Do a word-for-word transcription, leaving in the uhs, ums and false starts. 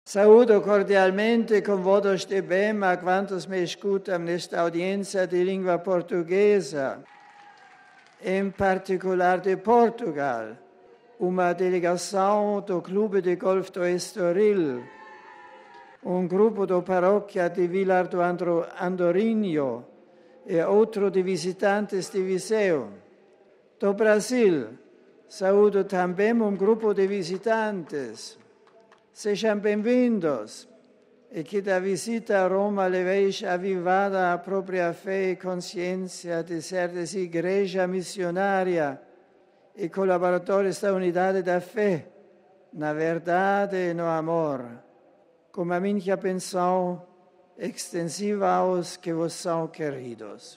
Saúdo cordialmente com votos de bem a quantos me escutam nesta audiência de língua portuguesa, em particular de Portugal, uma delegação do Clube de Golf do Estoril, um grupo da paróquia de Vilar do Andorinho e outro de visitantes de Viseu. Do Brasil, saúdo também um grupo de visitantes. Sejam bem-vindos e que da visita a Roma leveis avivada a própria fé e consciência de seres igreja missionária e colaboradores da unidade da fé, na verdade e no amor, como a minha pensão extensiva aos que vos são queridos.